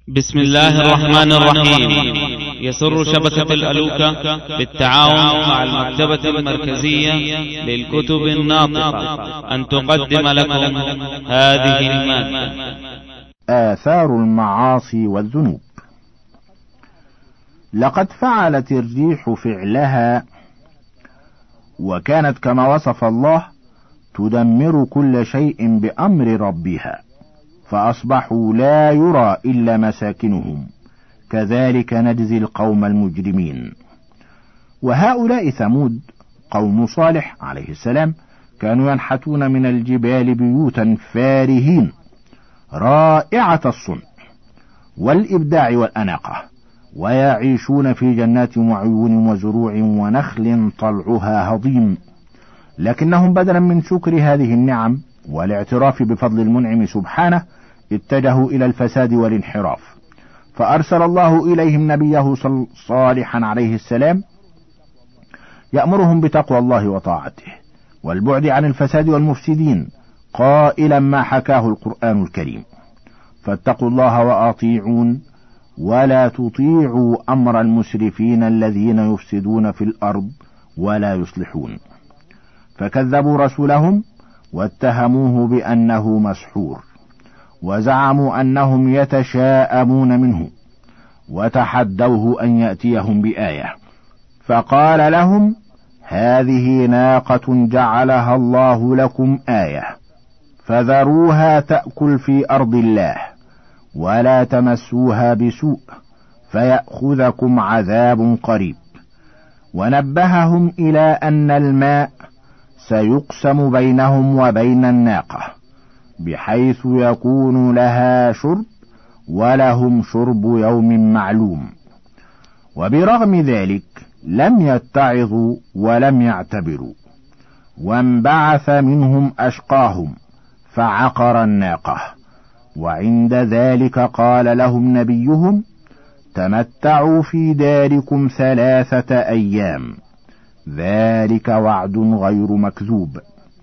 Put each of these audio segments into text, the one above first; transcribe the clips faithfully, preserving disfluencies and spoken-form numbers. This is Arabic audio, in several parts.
بسم الله الرحمن الرحيم. يسر شبكة الألوكة بالتعاون مع المكتبة المركزية للكتب الناطقة أن تقدم لكم هذه المادة. آثار المعاصي والذنوب. لقد فعلت الريح فعلها وكانت كما وصف الله تدمر كل شيء بأمر ربها، فأصبحوا لا يرى إلا مساكنهم، كذلك نجزي القوم المجرمين. وهؤلاء ثمود قوم صالح عليه السلام كانوا ينحتون من الجبال بيوتا فارهين رائعة الصنع والإبداع والأناقة، ويعيشون في جنات وعيون وزروع ونخل طلعها هضيم، لكنهم بدلا من شكر هذه النعم والاعتراف بفضل المنعم سبحانه اتجهوا إلى الفساد والانحراف، فأرسل الله إليهم نبيه صالحا عليه السلام يأمرهم بتقوى الله وطاعته والبعد عن الفساد والمفسدين، قائلا ما حكاه القرآن الكريم: فاتقوا الله وأطيعون ولا تطيعوا أمر المسرفين الذين يفسدون في الأرض ولا يصلحون. فكذبوا رسولهم واتهموه بأنه مسحور، وزعموا أنهم يتشاءمون منه، وتحدوه أن يأتيهم بآية، فقال لهم: هذه ناقة جعلها الله لكم آية، فذروها تأكل في أرض الله ولا تمسوها بسوء فيأخذكم عذاب قريب. ونبههم إلى أن الماء سيقسم بينهم وبين الناقة، بحيث يكون لها شرب ولهم شرب يوم معلوم. وبرغم ذلك لم يتعظوا ولم يعتبروا، وانبعث منهم أشقاهم فعقر الناقة، وعند ذلك قال لهم نبيهم: تمتعوا في داركم ثلاثة أيام، ذلك وعد غير مكذوب.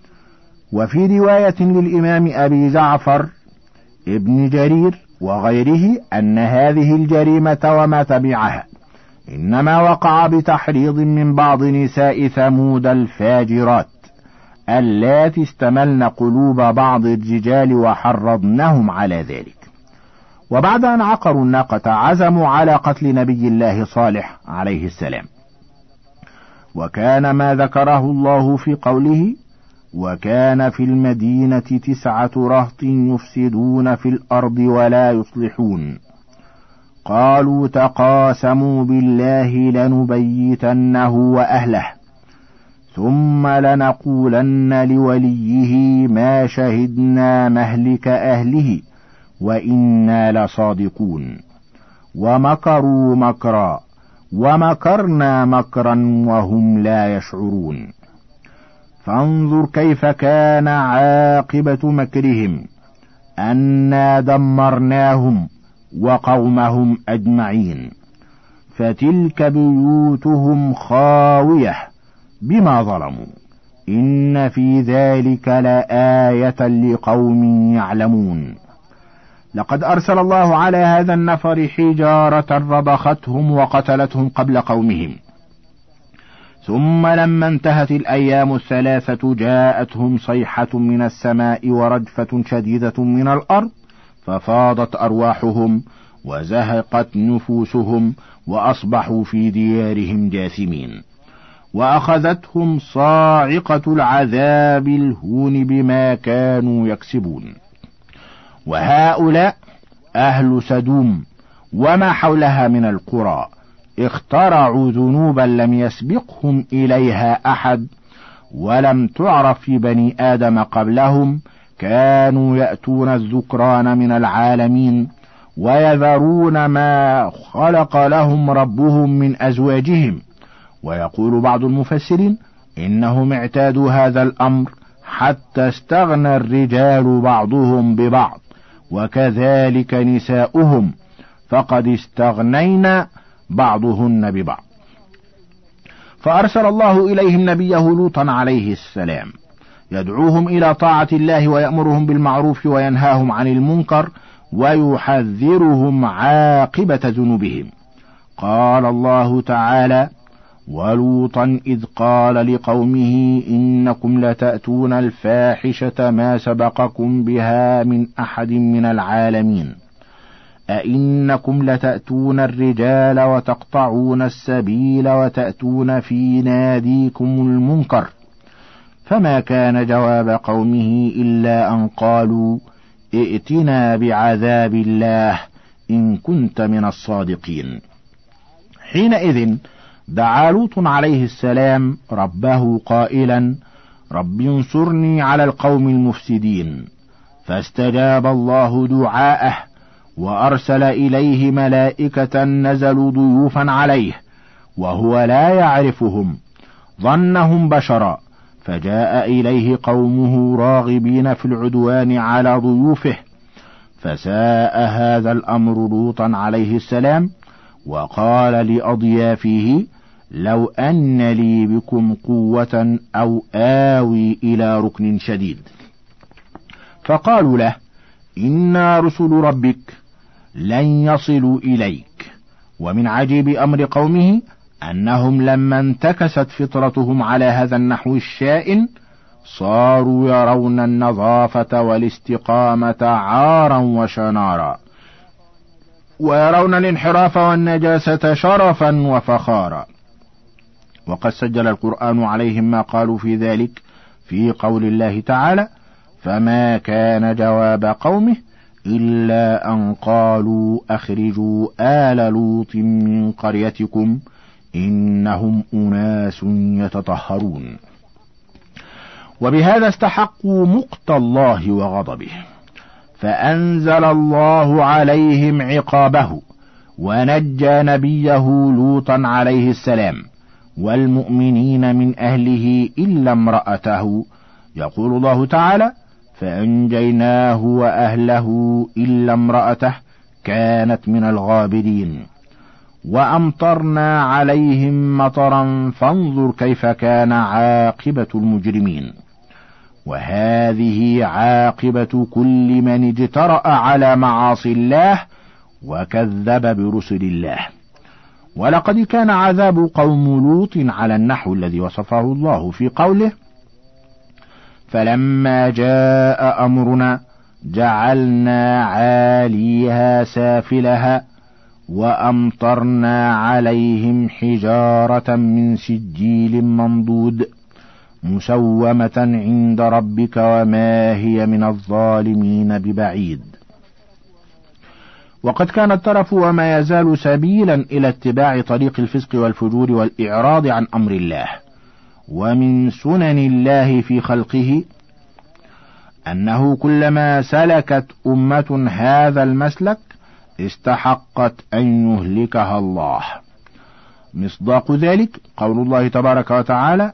وفي رواية للإمام أبي جعفر ابن جرير وغيره أن هذه الجريمة وما تبعها إنما وقع بتحريض من بعض نساء ثمود الفاجرات اللاتي استملن قلوب بعض الرجال وحرضنهم على ذلك. وبعد أن عقروا الناقة عزموا على قتل نبي الله صالح عليه السلام، وكان ما ذكره الله في قوله: وكان في المدينة تسعة رهط يفسدون في الأرض ولا يصلحون، قالوا تقاسموا بالله لنبيتنه وأهله ثم لنقولن لوليه ما شهدنا مهلك أهله وإنا لصادقون. ومكروا مكرا ومكرنا مكرا وهم لا يشعرون. فانظر كيف كان عاقبة مكرهم، أنا دمرناهم وقومهم أجمعين، فتلك بيوتهم خاوية بما ظلموا، إن في ذلك لآية لقوم يعلمون. لقد أرسل الله على هذا النفر حجارة ربختهم وقتلتهم قبل قومهم، ثم لما انتهت الأيام الثلاثة جاءتهم صيحة من السماء ورجفة شديدة من الأرض، ففاضت أرواحهم وزهقت نفوسهم وأصبحوا في ديارهم جاثمين، وأخذتهم صاعقة العذاب الهون بما كانوا يكسبون. وهؤلاء أهل سدوم وما حولها من القرى اخترعوا ذنوبا لم يسبقهم إليها أحد ولم تعرف في بني آدم قبلهم، كانوا يأتون الذكران من العالمين ويذرون ما خلق لهم ربهم من أزواجهم. ويقول بعض المفسرين إنهم اعتادوا هذا الأمر حتى استغنى الرجال بعضهم ببعض، وكذلك نساؤهم فقد استغنينا بعضهن ببعض. فأرسل الله إليهم نبيه لوطا عليه السلام يدعوهم إلى طاعة الله ويأمرهم بالمعروف وينهاهم عن المنكر، ويحذرهم عاقبة ذنوبهم. قال الله تعالى: ولوطا إذ قال لقومه إنكم لتأتون الفاحشة ما سبقكم بها من أحد من العالمين، أئنكم لتأتون الرجال وتقطعون السبيل وتأتون في ناديكم المنكر. فما كان جواب قومه إلا أن قالوا ائتنا بعذاب الله إن كنت من الصادقين. حينئذ دعا لوط عليه السلام ربه قائلا: رب انصرني على القوم المفسدين. فاستجاب الله دعاءه وأرسل إليه ملائكة نزلوا ضيوفا عليه وهو لا يعرفهم، ظنهم بشرا، فجاء إليه قومه راغبين في العدوان على ضيوفه، فساء هذا الأمر لوطا عليه السلام، وقال لأضيافه: لو أن لي بكم قوة أو آوي إلى ركن شديد. فقالوا له: إنا رسل ربك لن يصلوا إليك. ومن عجيب أمر قومه أنهم لما انتكست فطرتهم على هذا النحو الشائن صاروا يرون النظافة والاستقامة عارا وشنارا، ويرون الانحراف والنجاسة شرفا وفخارا. وقد سجل القرآن عليهم ما قالوا في ذلك في قول الله تعالى: فما كان جواب قومه إلا أن قالوا أخرجوا آل لوط من قريتكم إنهم أناس يتطهرون. وبهذا استحقوا مقت الله وغضبه، فأنزل الله عليهم عقابه ونجى نبيه لوطا عليه السلام والمؤمنين من أهله إلا امرأته. يقول الله تعالى: فأنجيناه وأهله إلا امرأته كانت من الغابرين، وأمطرنا عليهم مطرا فانظر كيف كان عاقبة المجرمين. وهذه عاقبة كل من اجترأ على معاصي الله وكذب برسل الله. ولقد كان عذاب قوم لوط على النحو الذي وصفه الله في قوله: فلما جاء أمرنا جعلنا عاليها سافلها وأمطرنا عليهم حجارة من سجيل منضود مسومة عند ربك وما هي من الظالمين ببعيد. وقد كان الترف وما يزال سبيلا إلى اتباع طريق الفسق والفجور والإعراض عن أمر الله. ومن سنن الله في خلقه أنه كلما سلكت أمة هذا المسلك استحقت أن يهلكها الله. مصداق ذلك قول الله تبارك وتعالى: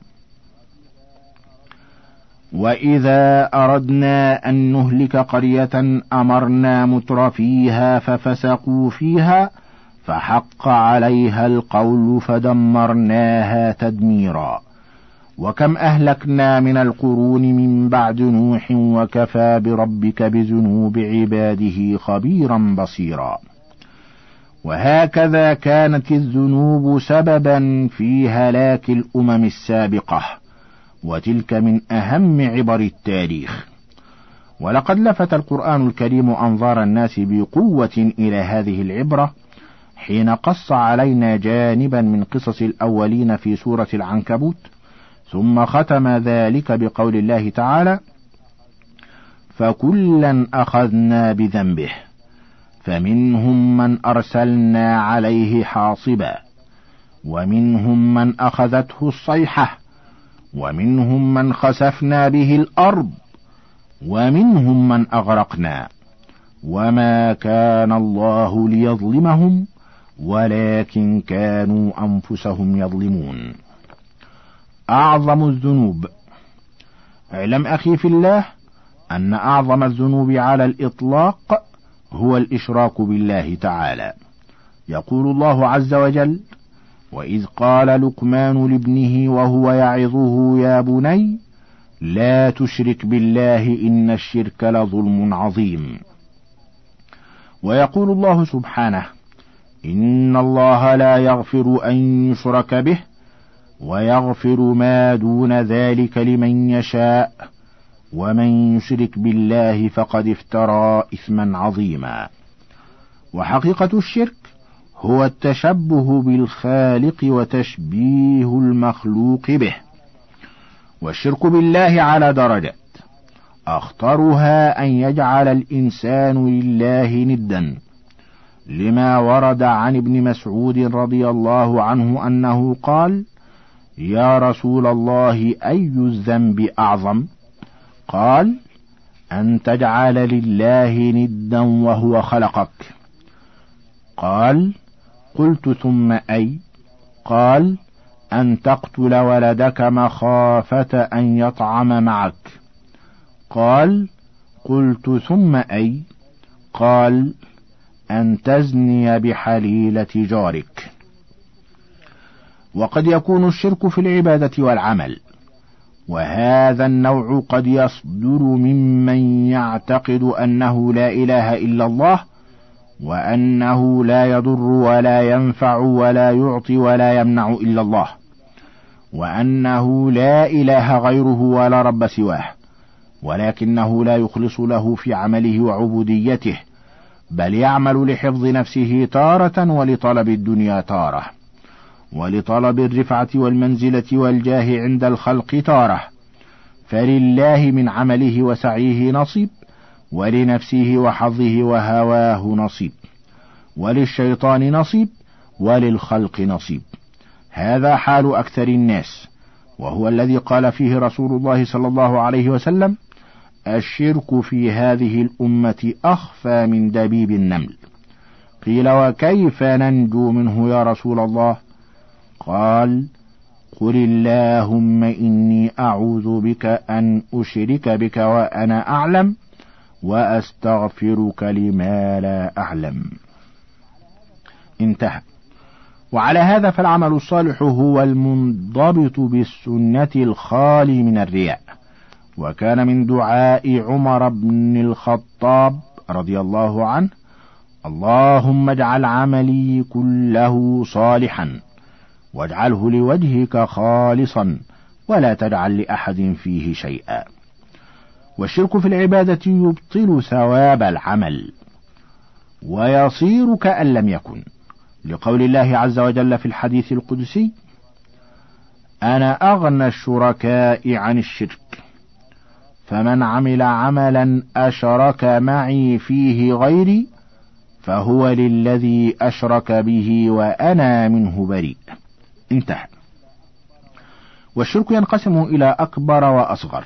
وإذا أردنا أن نهلك قرية أمرنا مترفيها ففسقوا فيها فحق عليها القول فدمرناها تدميرا. وكم أهلكنا من القرون من بعد نوح وكفى بربك بذنوب عباده خبيرا بصيرا. وهكذا كانت الذنوب سببا في هلاك الأمم السابقة، وتلك من أهم عبر التاريخ. ولقد لفت القرآن الكريم أنظار الناس بقوة إلى هذه العبرة حين قص علينا جانبا من قصص الأولين في سورة العنكبوت، ثم ختم ذلك بقول الله تعالى: فكلا أخذنا بذنبه فمنهم من أرسلنا عليه حاصبا ومنهم من أخذته الصيحة ومنهم من خسفنا به الأرض ومنهم من أغرقنا وما كان الله ليظلمهم ولكن كانوا أنفسهم يظلمون. أعظم الذنوب. اعلم أخي في الله أن أعظم الذنوب على الإطلاق هو الإشراك بالله تعالى. يقول الله عز وجل: وإذ قال لقمان لابنه وهو يعظه يا بني لا تشرك بالله إن الشرك لظلم عظيم. ويقول الله سبحانه: إن الله لا يغفر أن يشرك به ويغفر ما دون ذلك لمن يشاء ومن يشرك بالله فقد افترى إثما عظيما. وحقيقة الشرك هو التشبه بالخالق وتشبيه المخلوق به. والشرك بالله على درجات، أخطرها أن يجعل الإنسان لله ندا، لما ورد عن ابن مسعود رضي الله عنه أنه قال: يا رسول الله، أي الذنب أعظم؟ قال: أن تجعل لله ندا وهو خلقك. قال: قلت ثم أي؟ قال: أن تقتل ولدك مخافة أن يطعم معك. قال: قلت ثم أي؟ قال: أن تزني بحليلة جارك. وقد يكون الشرك في العبادة والعمل، وهذا النوع قد يصدر ممن يعتقد أنه لا إله إلا الله، وأنه لا يضر ولا ينفع ولا يعطي ولا يمنع إلا الله، وأنه لا إله غيره ولا رب سواه، ولكنه لا يخلص له في عمله وعبوديته، بل يعمل لحفظ نفسه تارة ولطلب الدنيا تارة، ولطلب الرفعة والمنزلة والجاه عند الخلق تارة. فلله من عمله وسعيه نصيب، ولنفسه وحظه وهواه نصيب، وللشيطان نصيب، وللخلق نصيب. هذا حال أكثر الناس، وهو الذي قال فيه رسول الله صلى الله عليه وسلم: الشرك في هذه الأمة أخفى من دبيب النمل. قيل: وكيف ننجو منه يا رسول الله؟ قال: قل اللهم إني أعوذ بك أن أشرك بك وأنا أعلم، وأستغفرك لما لا أعلم. انتهى. وعلى هذا فالعمل الصالح هو المنضبط بالسنة الخالي من الرياء. وكان من دعاء عمر بن الخطاب رضي الله عنه: اللهم اجعل عملي كله صالحا واجعله لوجهك خالصا ولا تجعل لأحد فيه شيئا. والشرك في العبادة يبطل ثواب العمل ويصير كأن لم يكن، لقول الله عز وجل في الحديث القدسي: أنا أغنى الشركاء عن الشرك، فمن عمل عملا أشرك معي فيه غيري فهو للذي أشرك به وأنا منه بريء. انتهى. والشرك ينقسم إلى أكبر وأصغر،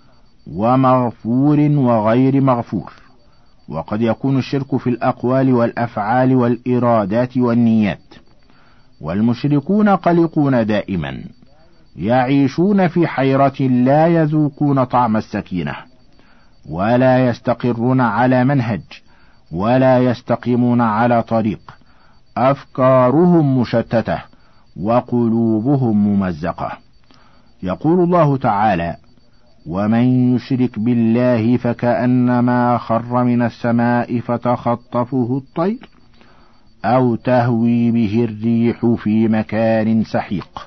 ومغفور وغير مغفور. وقد يكون الشرك في الأقوال والأفعال والإرادات والنيات. والمشركون قلقون دائما، يعيشون في حيرة، لا يذوقون طعم السكينة، ولا يستقرون على منهج، ولا يستقيمون على طريق. أفكارهم مشتتة وقلوبهم ممزقة. يقول الله تعالى: ومن يشرك بالله فكأنما خر من السماء فتخطفه الطير أو تهوي به الريح في مكان سحيق.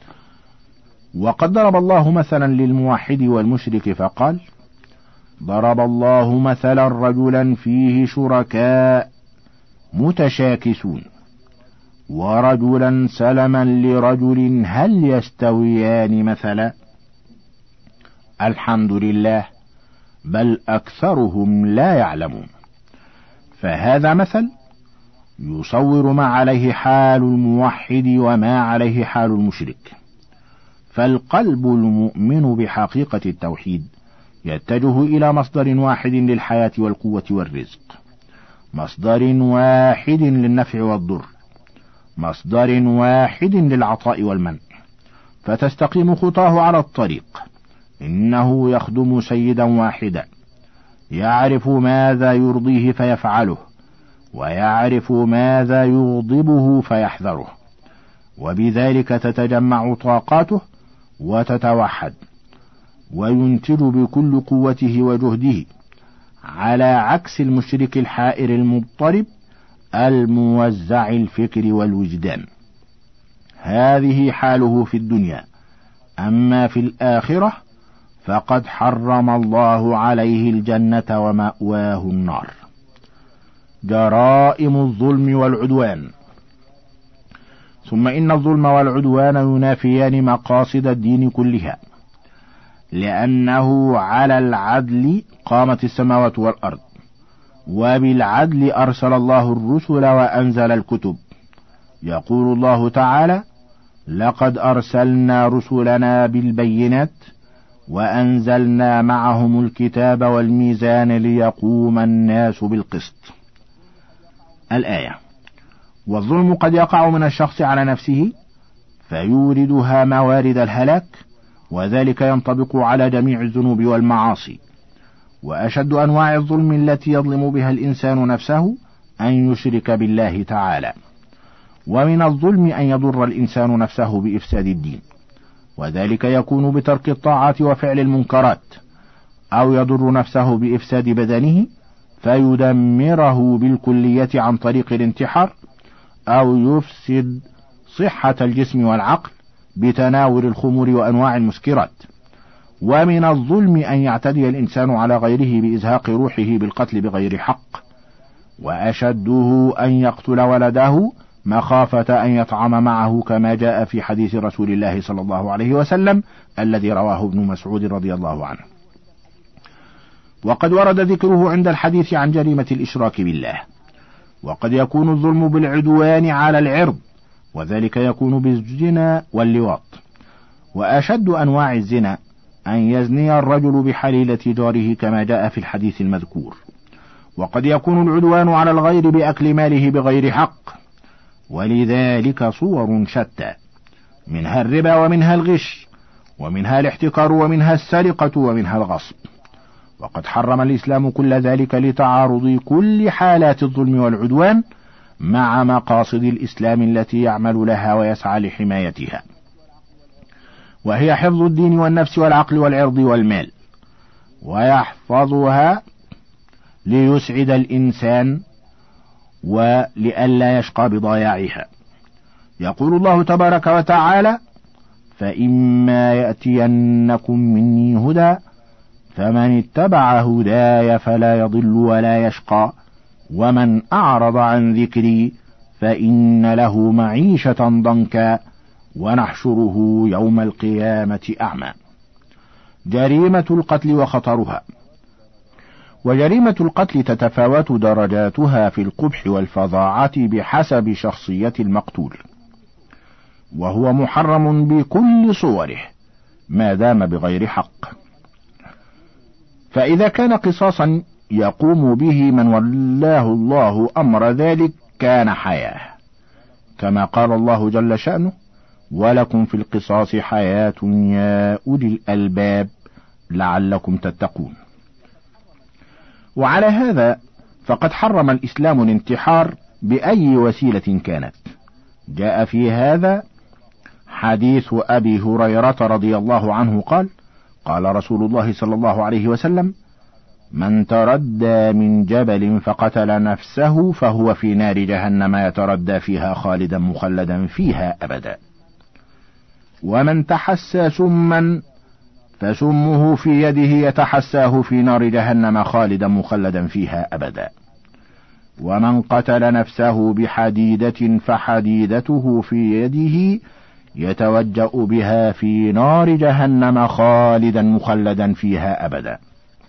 وقد ضرب الله مثلا للموحد والمشرك فقال: ضرب الله مثلا رجلا فيه شركاء متشاكسون ورجلا سلما لرجل هل يستويان مثلا؟ الحمد لله، بل أكثرهم لا يعلمون. فهذا مثل يصور ما عليه حال الموحد وما عليه حال المشرك. فالقلب المؤمن بحقيقة التوحيد يتجه إلى مصدر واحد للحياة والقوة والرزق، مصدر واحد للنفع والضر، مصدر واحد للعطاء والمنع، فتستقيم خطاه على الطريق. إنه يخدم سيدا واحدا يعرف ماذا يرضيه فيفعله، ويعرف ماذا يغضبه فيحذره، وبذلك تتجمع طاقاته وتتوحد، وينتج بكل قوته وجهده، على عكس المشرك الحائر المضطرب الموزع الفكر والوجدان. هذه حاله في الدنيا، أما في الآخرة فقد حرم الله عليه الجنة ومأواه النار. جرائم الظلم والعدوان. ثم إن الظلم والعدوان ينافيان مقاصد الدين كلها، لأنه على العدل قامت السماوات والأرض، وبالعدل أرسل الله الرسل وأنزل الكتب. يقول الله تعالى: لقد أرسلنا رسلنا بالبينات وأنزلنا معهم الكتاب والميزان ليقوم الناس بالقسط. الآية. والظلم قد يقع من الشخص على نفسه فيوردها موارد الهلاك، وذلك ينطبق على جميع الذنوب والمعاصي. وأشد أنواع الظلم التي يظلم بها الإنسان نفسه أن يشرك بالله تعالى. ومن الظلم أن يضر الإنسان نفسه بإفساد الدين، وذلك يكون بترك الطاعات وفعل المنكرات، أو يضر نفسه بإفساد بدنه فيدمره بالكلية عن طريق الانتحار، أو يفسد صحة الجسم والعقل بتناول الخمور وأنواع المسكرات. ومن الظلم أن يعتدي الإنسان على غيره بإزهاق روحه بالقتل بغير حق، وأشده أن يقتل ولده مخافة أن يطعم معه، كما جاء في حديث رسول الله صلى الله عليه وسلم الذي رواه ابن مسعود رضي الله عنه. وقد ورد ذكره عند الحديث عن جريمة الإشراك بالله. وقد يكون الظلم بالعدوان على العرض، وذلك يكون بالزنا واللواط. وأشد أنواع الزنا أن يزني الرجل بحليلة جاره، كما جاء في الحديث المذكور. وقد يكون العدوان على الغير بأكل ماله بغير حق، ولذلك صور شتى، منها الربا ومنها الغش ومنها الاحتكار ومنها السرقة ومنها الغصب. وقد حرم الإسلام كل ذلك لتعارض كل حالات الظلم والعدوان مع مقاصد الإسلام التي يعمل لها ويسعى لحمايتها، وهي حفظ الدين والنفس والعقل والعرض والمال، ويحفظها ليسعد الإنسان ولئلا يشقى بضياعها. يقول الله تبارك وتعالى: فإما يأتينكم مني هدى فمن اتبع هداي فلا يضل ولا يشقى ومن أعرض عن ذكري فإن له معيشة ضنكا ونحشره يوم القيامة أعمى. جريمة القتل وخطرها. وجريمة القتل تتفاوت درجاتها في القبح والفظاعة بحسب شخصية المقتول، وهو محرم بكل صوره ما دام بغير حق. فإذا كان قصاصا يقوم به من ولاه الله أمر ذلك كان حياة، كما قال الله جل شأنه: ولكم في القصاص حياة يا أولي الألباب لعلكم تتقون. وعلى هذا فقد حرم الإسلام الانتحار بأي وسيلة كانت. جاء في هذا حديث أبي هريرة رضي الله عنه قال: قال رسول الله صلى الله عليه وسلم: من تردى من جبل فقتل نفسه فهو في نار جهنم يتردى فيها خالدا مخلدا فيها أبدا. ومن تحسى سما فسمه في يده يتحساه في نار جهنم خالدا مخلدا فيها أبدا. ومن قتل نفسه بحديدة فحديدته في يده يتوجأ بها في نار جهنم خالدا مخلدا فيها أبدا.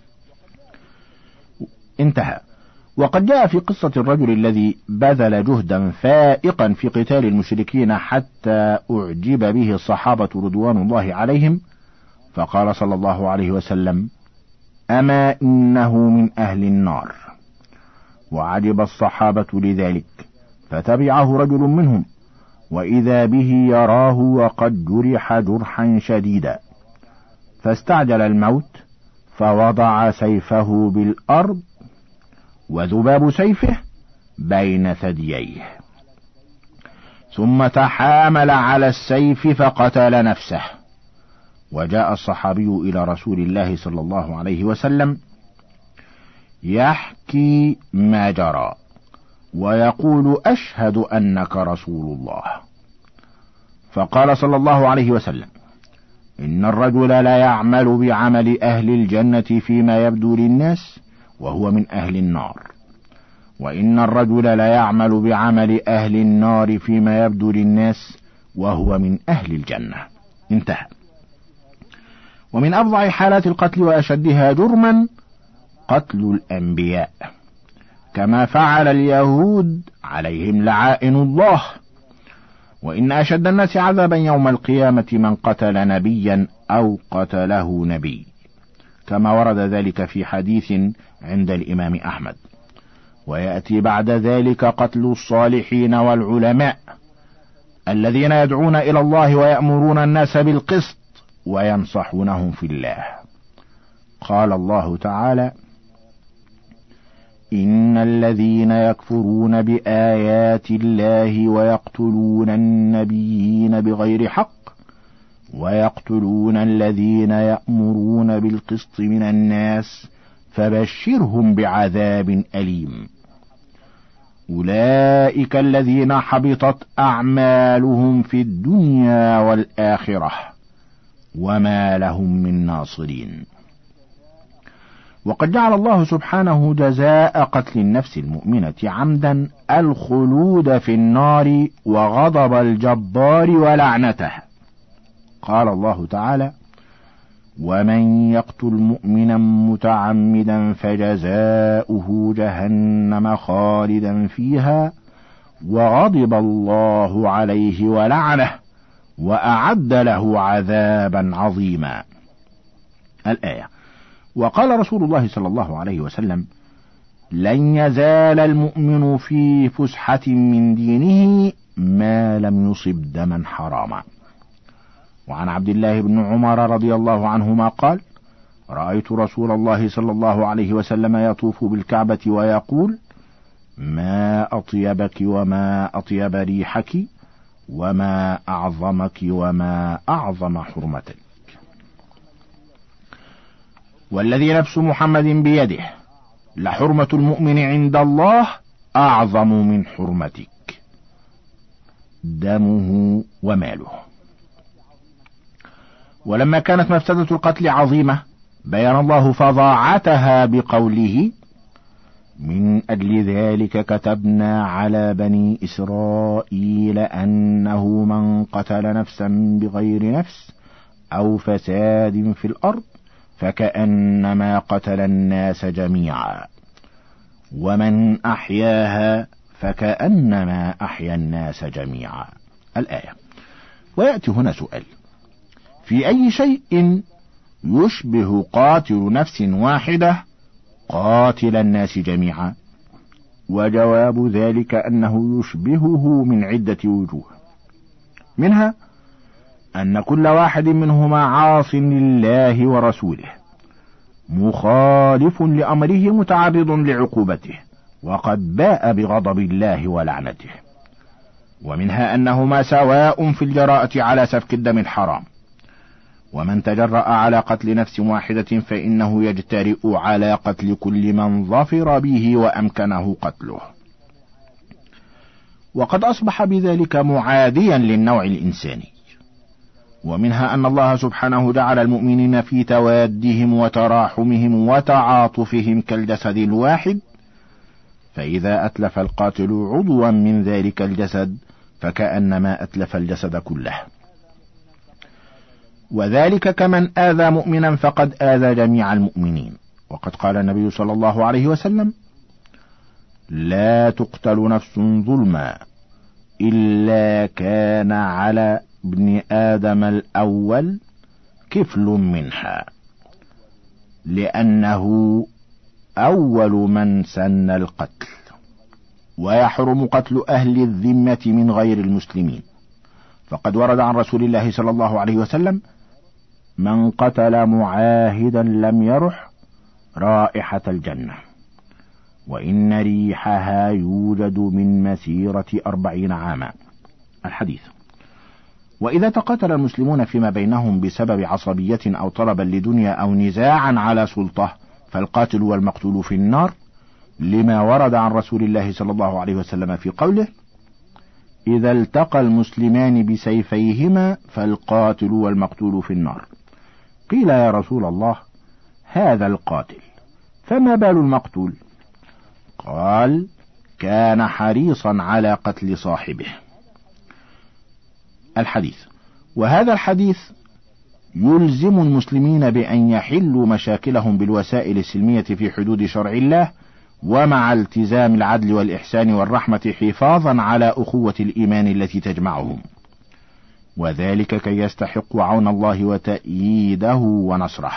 انتهى. وقد جاء في قصة الرجل الذي بذل جهدا فائقا في قتال المشركين حتى أعجب به الصحابة رضوان الله عليهم، فقال صلى الله عليه وسلم: أما إنه من أهل النار. وعجب الصحابة لذلك، فتبعه رجل منهم، وإذا به يراه وقد جرح جرحا شديدا، فاستعجل الموت فوضع سيفه بالأرض وذباب سيفه بين ثدييه، ثم تحامل على السيف فقتل نفسه. وجاء الصحابي إلى رسول الله صلى الله عليه وسلم يحكي ما جرى ويقول أشهد أنك رسول الله. فقال صلى الله عليه وسلم: إن الرجل لا يعمل بعمل أهل الجنة فيما يبدو للناس وهو من أهل النار، وإن الرجل لا يعمل بعمل أهل النار فيما يبدو للناس وهو من أهل الجنة. انتهى. ومن أفظع حالات القتل وأشدها جرما قتل الأنبياء، كما فعل اليهود عليهم لعائن الله. وإن أشد الناس عذابا يوم القيامة من قتل نبيا أو قتله نبي، كما ورد ذلك في حديث عند الإمام أحمد. ويأتي بعد ذلك قتل الصالحين والعلماء الذين يدعون إلى الله ويأمرون الناس بالقسط وينصحونهم في الله. قال الله تعالى: إن الذين يكفرون بآيات الله ويقتلون النبيين بغير حق ويقتلون الذين يأمرون بالقسط من الناس فبشرهم بعذاب أليم. أولئك الذين حبطت أعمالهم في الدنيا والآخرة وما لهم من ناصرين. وقد جعل الله سبحانه جزاء قتل النفس المؤمنة عمدا الخلود في النار وغضب الجبار ولعنته. قال الله تعالى: ومن يقتل مؤمنا متعمدا فجزاؤه جهنم خالدا فيها وغضب الله عليه ولعنه وأعد له عذابا عظيما. الآية. وقال رسول الله صلى الله عليه وسلم: لن يزال المؤمن في فسحة من دينه ما لم يصب دما حراما. وعن عبد الله بن عمر رضي الله عنهما قال: رأيت رسول الله صلى الله عليه وسلم يطوف بالكعبة ويقول: ما أطيبك وما أطيب ريحك وما أعظمك وما أعظم حرمتك. والذي نفس محمد بيده لحرمة المؤمن عند الله أعظم من حرمتك، دمه وماله. ولما كانت مفسدة القتل عظيمة بيان الله فظاعتها بقوله: من أجل ذلك كتبنا على بني إسرائيل أنه من قتل نفسا بغير نفس أو فساد في الأرض فكأنما قتل الناس جميعا ومن أحياها فكأنما أحيا الناس جميعا. الآية. ويأتي هنا سؤال: في أي شيء يشبه قاتل نفس واحدة قاتل الناس جميعا؟ وجواب ذلك أنه يشبهه من عدة وجوه، منها أن كل واحد منهما عاص لله ورسوله مخالف لأمره متعرض لعقوبته وقد باء بغضب الله ولعنته، ومنها أنهما سواء في الجراءة على سفك الدم الحرام، ومن تجرأ على قتل نفس واحدة فإنه يجترئ على قتل كل من ظفر به وأمكنه قتله، وقد أصبح بذلك معاديا للنوع الإنساني. ومنها أن الله سبحانه جعل المؤمنين في توادهم وتراحمهم وتعاطفهم كالجسد الواحد، فإذا أتلف القاتل عضوا من ذلك الجسد فكأنما أتلف الجسد كله، وذلك كمن آذى مؤمنا فقد آذى جميع المؤمنين. وقد قال النبي صلى الله عليه وسلم: لا تقتل نفس ظلما إلا كان على ابن آدم الأول كفل منها، لأنه أول من سن القتل، ويحرم قتل أهل الذمة من غير المسلمين، فقد ورد عن رسول الله صلى الله عليه وسلم: من قتل معاهدا لم يرح رائحة الجنة، وإن ريحها يوجد من مسيرة أربعين عاما. الحديث. وإذا تقاتل المسلمون فيما بينهم بسبب عصبية أو طلبا لدنيا أو نزاعا على سلطة فالقاتل والمقتول في النار، لما ورد عن رسول الله صلى الله عليه وسلم في قوله: إذا التقى المسلمان بسيفيهما فالقاتل والمقتول في النار. قيل: يا رسول الله، هذا القاتل، فما بال المقتول؟ قال: كان حريصا على قتل صاحبه. الحديث. وهذا الحديث يلزم المسلمين بأن يحلوا مشاكلهم بالوسائل السلمية في حدود شرع الله، ومع التزام العدل والإحسان والرحمة حفاظا على أخوة الإيمان التي تجمعهم، وذلك كي يستحقوا عون الله وتأييده ونصره.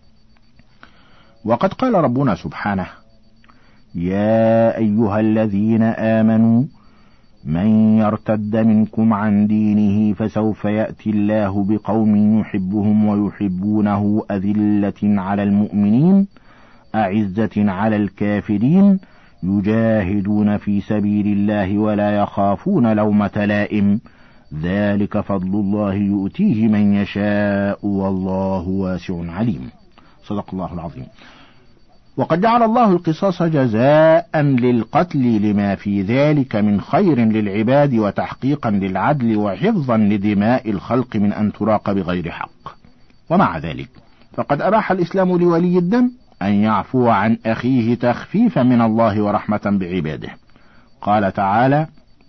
وقد قال ربنا سبحانه: يا أيها الذين آمنوا من يرتد منكم عن دينه فسوف يأتي الله بقوم يحبهم ويحبونه أذلة على المؤمنين أعزة على الكافرين يجاهدون في سبيل الله ولا يخافون لومة لائم ذلك فضل الله يؤتيه من يشاء والله واسع عليم. صدق الله العظيم. وقد جعل الله القصاص جزاء للقتل لما في ذلك من خير للعباد وتحقيقا للعدل وحفظا لدماء الخلق من أن تراق بغير حق. ومع ذلك فقد أباح الإسلام لولي الدم أن يعفو عن أخيه تخفيفا من الله ورحمة بعباده. قال تعالى: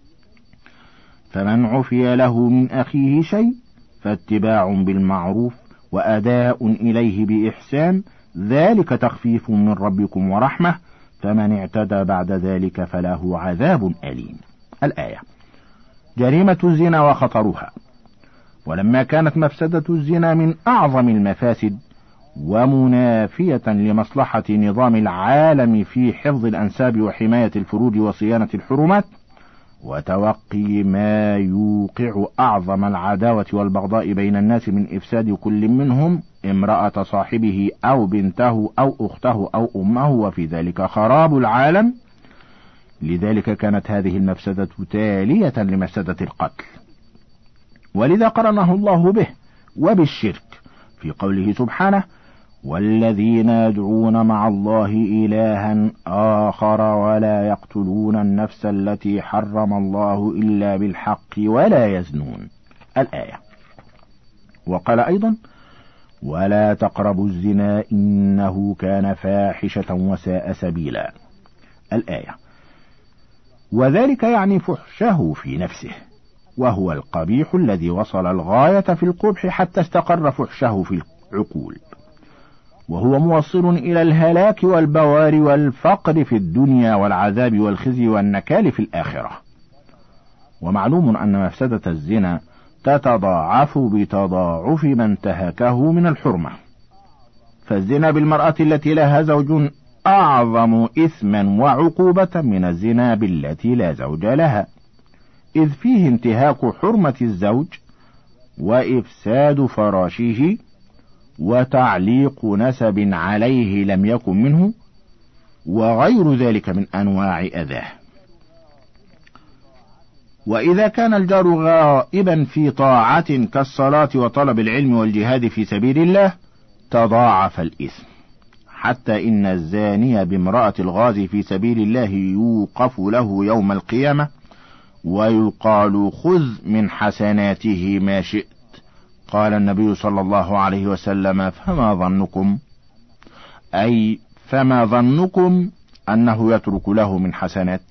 فمن عفي له من أخيه شيء فاتباع بالمعروف وأداء إليه بإحسان ذلك تخفيف من ربكم ورحمة فمن اعتدى بعد ذلك فله عذاب أليم. الآية. جريمة الزنا وخطرها. ولما كانت مفسدة الزنا من أعظم المفاسد ومنافية لمصلحة نظام العالم في حفظ الأنساب وحماية الفروج وصيانة الحرمات وتوقي ما يوقع أعظم العداوة والبغضاء بين الناس من إفساد كل منهم امرأة صاحبه أو بنته أو أخته أو أمه، وفي ذلك خراب العالم، لذلك كانت هذه المفسدة تالية لمفسدة القتل، ولذا قرنه الله به وبالشرك في قوله سبحانه: والذين يدعون مع الله إلها آخر ولا يقتلون النفس التي حرم الله إلا بالحق ولا يزنون. الآية. وقال أيضا: ولا تقربوا الزنا إنه كان فاحشة وساء سبيلا. الآية. وذلك يعني فحشه في نفسه، وهو القبيح الذي وصل الغاية في القبح حتى استقر فحشه في العقول، وهو موصل إلى الهلاك والبوار والفقر في الدنيا والعذاب والخزي والنكال في الآخرة. ومعلوم أن مفسدة الزنا تتضاعف بتضاعف من انتهكه من الحرمة، فالزنا بالمرأة التي لها زوج أعظم إثما وعقوبة من الزنا بالتي لا زوج لها، إذ فيه انتهاك حرمة الزوج وإفساد فراشه وتعليق نسب عليه لم يكن منه وغير ذلك من أنواع أذاه. وإذا كان الجار غائبا في طاعة كالصلاة وطلب العلم والجهاد في سبيل الله تضاعف الإثم، حتى إن الزاني بامرأة الغازي في سبيل الله يوقف له يوم القيامة ويقال: خذ من حسناته ما شئت. قال النبي صلى الله عليه وسلم: فما ظنكم، أي فما ظنكم أنه يترك له من حسنات؟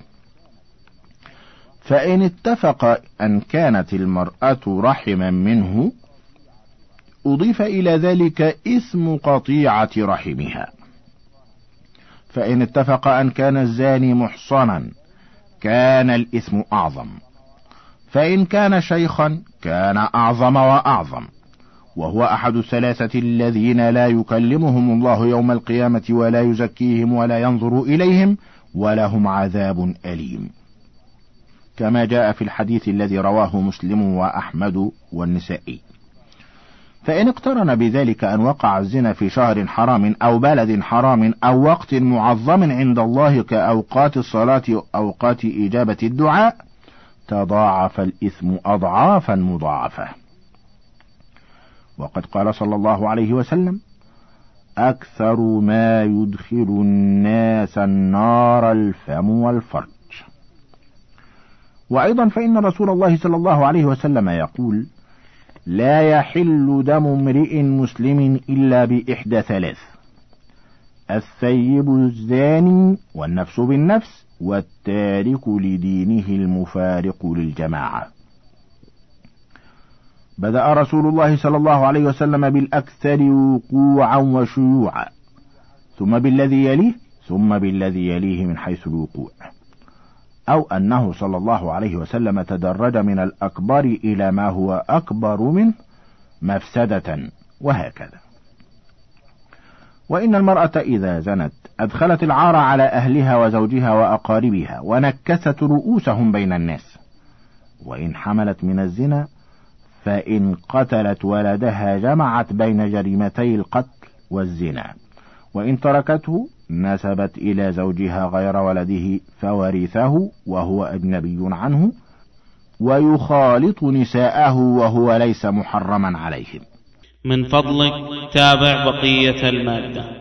فإن اتفق أن كانت المرأة رحما منه أضيف إلى ذلك إثم قطيعة رحمها، فإن اتفق أن كان الزاني محصنا كان الإثم أعظم، فإن كان شيخا كان أعظم وأعظم، وهو أحد الثلاثة الذين لا يكلمهم الله يوم القيامة ولا يزكيهم ولا ينظر إليهم ولهم عذاب أليم، كما جاء في الحديث الذي رواه مسلم وأحمد والنسائي. فإن اقترن بذلك أن وقع الزنا في شهر حرام أو بلد حرام أو وقت معظم عند الله كأوقات الصلاة أوقات إجابة الدعاء تضاعف الإثم أضعافا مضاعفة. وقد قال صلى الله عليه وسلم: أكثر ما يدخل الناس النار الفم والفرج. وأيضا فإن رسول الله صلى الله عليه وسلم يقول: لا يحل دم امرئ مسلم إلا بإحدى ثلاث: الثيب الزاني، والنفس بالنفس، والتارك لدينه المفارق للجماعة. بدأ رسول الله صلى الله عليه وسلم بالأكثر وقوعا وشيوعا، ثم بالذي يليه، ثم بالذي يليه من حيث الوقوع، أو أنه صلى الله عليه وسلم تدرج من الأكبر إلى ما هو أكبر منه مفسدة، وهكذا. وإن المرأة إذا زنت أدخلت العار على أهلها وزوجها وأقاربها، ونكست رؤوسهم بين الناس. وإن حملت من الزنا فإن قتلت ولدها جمعت بين جريمتي القتل والزنا، وإن تركته نسبت إلى زوجها غير ولده فورثه وهو أجنبي عنه، ويخالط نساءه وهو ليس محرما عليهم. من فضلك تابع بقية المادة.